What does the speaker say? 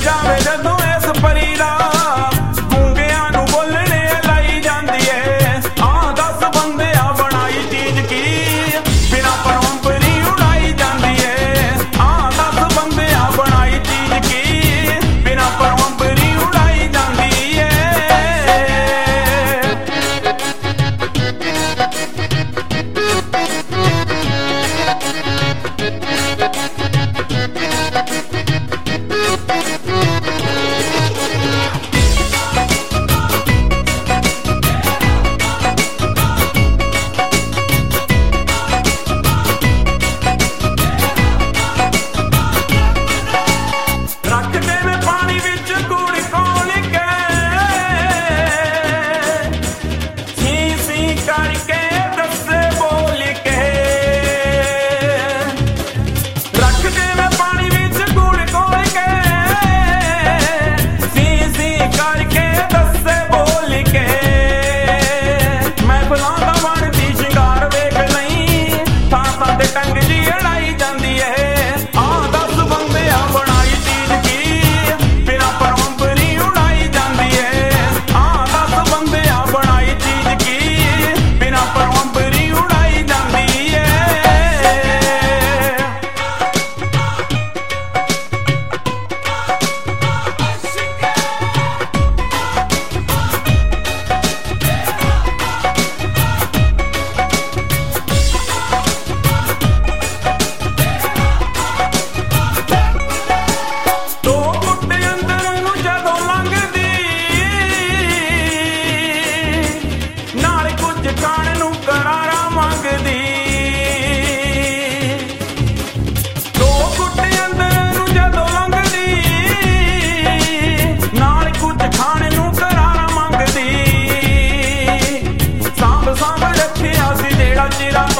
ਜਾਵੇ ਜਦੋਂ ਇਸ ਪਰੀ ਦਾ ਗੂੰਗਿਆਂ ਨੂੰ ਬੋਲਣੇ ਲਾਈ ਜਾਂਦੀ ਏ। ਆਹ 10 ਬੰਦਿਆਂ ਬਣਾਈ ਚੀਜ਼ ਕੀ ਬਿਨਾਂ ਪਰੰਪਰੀ ਉਡਾਈ ਜਾਂਦੀ ਏ। ਆਹ 10 ਬੰਦਿਆਂ ਬਣਾਈ ਚੀਜ਼ ਕੀ ਬਿਨਾਂ ਪਰੰਪਰੀ ਉਡਾਈ ਜਾਂਦੀ ਏ। ਰੱਖਦੇ ਨੇ ਪਾਣੀ ਵਿੱਚ ਕੂੜ ਕੋਲ ਕੇ ਸੀ ਸੀ ਕਰਕੇ ਦੱਸੇ ਬੋਲ ਕੇ। ਰੱਖਦੇ ਨੇ ਪਾਣੀ ਵਿੱਚ ਕੂੜ ਕੋਲ ਕੇ ਸੀ ਸੀ ਕਰਕੇ ਦੱਸੇ ਬੋਲ ਕੇ। ਮਹਿਫਲਾਂ ਦਾ ਬਣਦੀ ਸ਼ਿੰਗਾਰ ਵੇਖ ਲਈ ਥਾਂ ਥਾਂ ਤੇ ਟੰਗ ਜੀ ਅੜਾਈ ਜਾਂਦੀ ਏ। ਆਹ 10 ਬੰਦਿਆਂ ਬਣਾਈ ਚੀਜ਼ ਕੀ ਬਿਨਾਂ ਪਰੰਪਰੀ ਉਡਾਈ ਜਾਂਦੀ ਏ। ਆਹ 10 ਬੰਦਿਆਂ ਬਣਾਈ ਚੀਜ਼ ਕੀ ਬਿਨਾਂ ਪਰੰਪਰੀ ਉਡਾਈ ਜਾਂਦੀ ਏ। ਦੋ ਫੁੱਟ ਅੰਦਰ ਨੂੰ ਜਦੋਂ ਲੰਘਦੀ ਨਾਲ ਕੁਝ ਖਾਣ ਨੂੰ ਕਰਾਰਾ ਮੰਗਦੀ। 2 ਫੁੱਟ ਅੰਦਰ ਨੂੰ ਜਦੋਂ ਲੰਘਦੀ ਨਾਲ ਕੁਝ ਖਾਣ ਨੂੰ ਕਰਾਰਾ ਮੰਗਦੀ। ਸਾਂਭ ਸਾਂਭ ਰੱਖਿਆ ਸੀ ਜਿਹੜਾ ਚਿਰਾ